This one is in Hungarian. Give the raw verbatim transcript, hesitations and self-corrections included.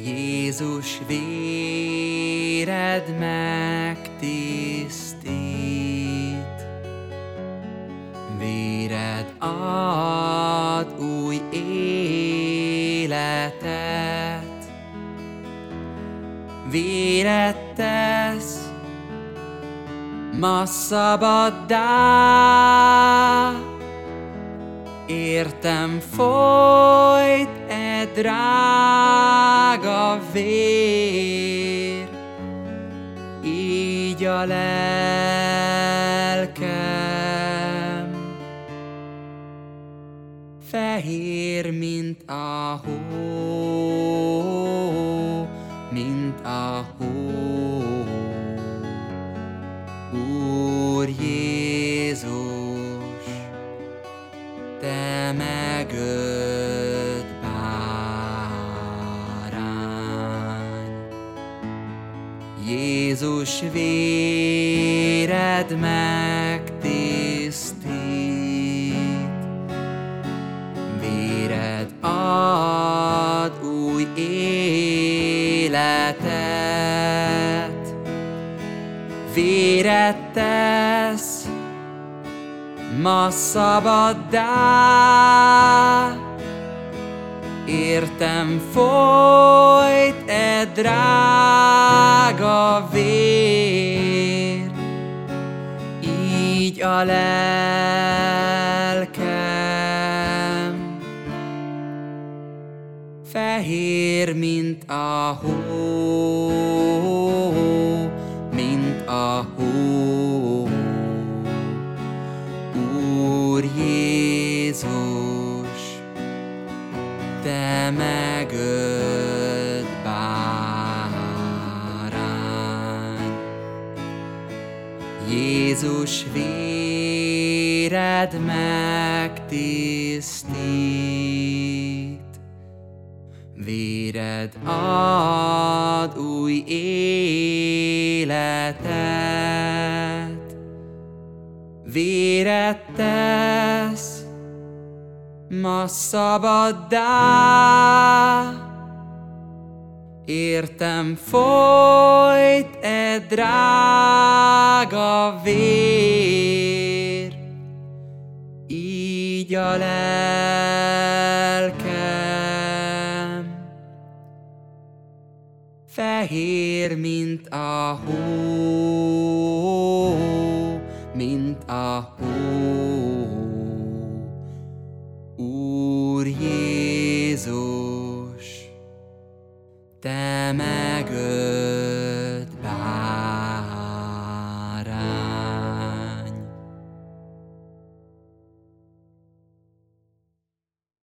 Jézus véred megtisztít, véred ad új életet, véred tesz ma szabaddá, értem folyt e drága vér, így a lelkem fehér, mint a hó, mint a hó. Úr Jézus, Te megölt bárány, Jézus véred megtisztít, véred ad új életet, véred tesz ma szabaddá, értem folyt e drága vér, így a lelkem fehér, mint a hó, mint a hó. Úr Jézus, Te megölt bárány, Jézus véred megtisztít, véred ad új életet, véred tesz ma szabaddá, értem folyt e drága vér, így a lelkem fehér, mint a hó, mint a hó. Úr Jézus, Te megölt